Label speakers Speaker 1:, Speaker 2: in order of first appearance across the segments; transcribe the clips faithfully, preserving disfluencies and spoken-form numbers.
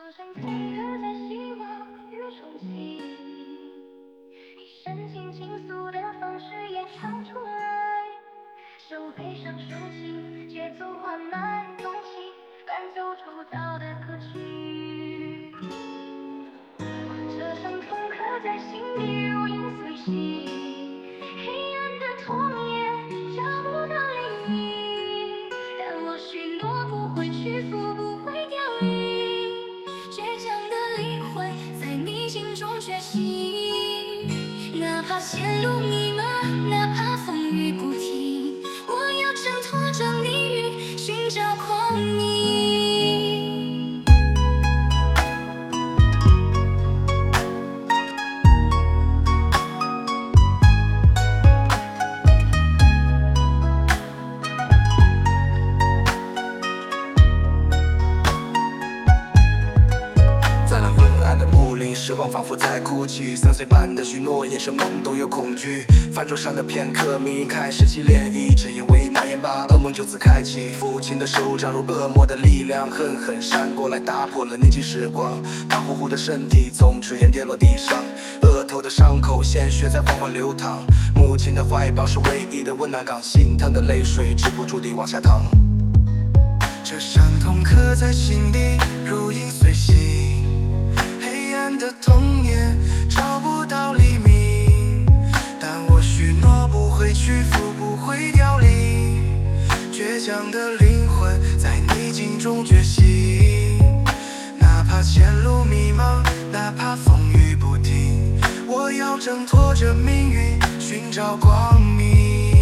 Speaker 1: 声听歌在希望与憧憬，以深情倾诉的方式也唱出来，手背上抒情，节奏缓慢动情，伴奏出道的歌曲。这声痛刻在心底，如影随形，黑暗的童年找不到黎明，但我许诺不会屈服，不会凋零，倔强的灵魂在逆境中觉醒，哪怕陷入迷茫，哪怕风雨不停，我要挣脱这命运，寻找光明。
Speaker 2: 时光仿佛在哭泣，三岁般的许诺，眼神懵懂又恐惧。饭桌上的片刻，命运开始起涟漪，只因为那眼把噩梦就此开启。父亲的手掌如恶魔的力量，狠狠闪过来，打破了宁静时光。胖乎乎的身体从炊烟跌落地上，额头的伤口，鲜血在缓缓流淌。母亲的怀抱是唯一的温暖港，心疼的泪水止不住地往下淌。这伤痛刻在心底，如影随形。的童年找不到黎明，但我许诺不会屈服，不会凋零，倔强的灵魂在逆境中觉醒，哪怕前路迷茫，哪怕风雨不停，我要挣脱这命运，寻找光明。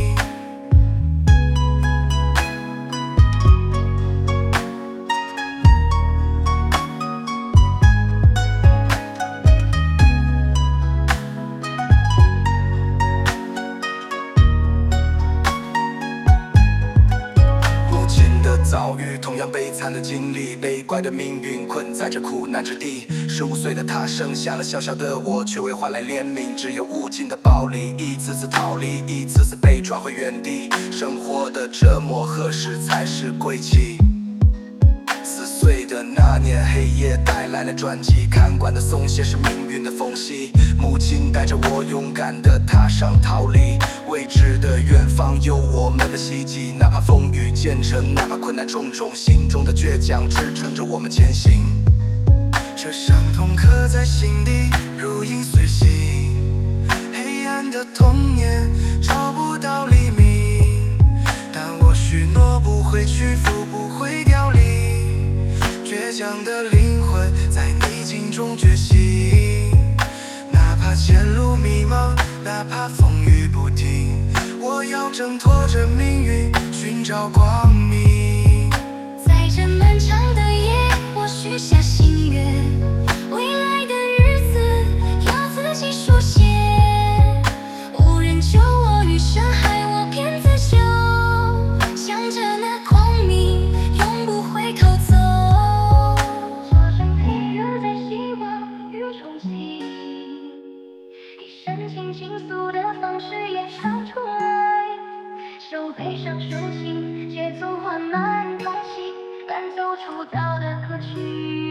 Speaker 2: 遭遇同样悲惨的经历，被怪的命运困在这苦难之地。十五岁的他生下了小小的我，却未换来怜悯，只有无尽的暴力，一次次逃离，一次次被抓回原地。生活的折磨，何时才是归期？四岁的那年，黑夜带来了转机，看惯的松懈是命运的缝隙。母亲带着我勇敢地踏上逃离，未知的远方有我们的希冀，哪怕风雨兼程，哪怕困难重重，心中的倔强支撑着我们前行。这伤痛刻在心底，如影随形，黑暗的童年找不到黎明，但我许诺不会屈服，不会凋零，倔强的灵魂在逆境中觉醒，哪怕前路迷茫，哪怕风雨不停，我要挣脱这命运，寻找光明。
Speaker 1: 在这漫长的夜，我许下心愿，未来的日子要自己书写，无人救我于深海，我便自救，向着那光明永不回头走。这声听歌在希望与憧憬，以深情倾诉的方式也唱出来，手背上抒情，节奏缓慢动情，伴奏出道的歌曲。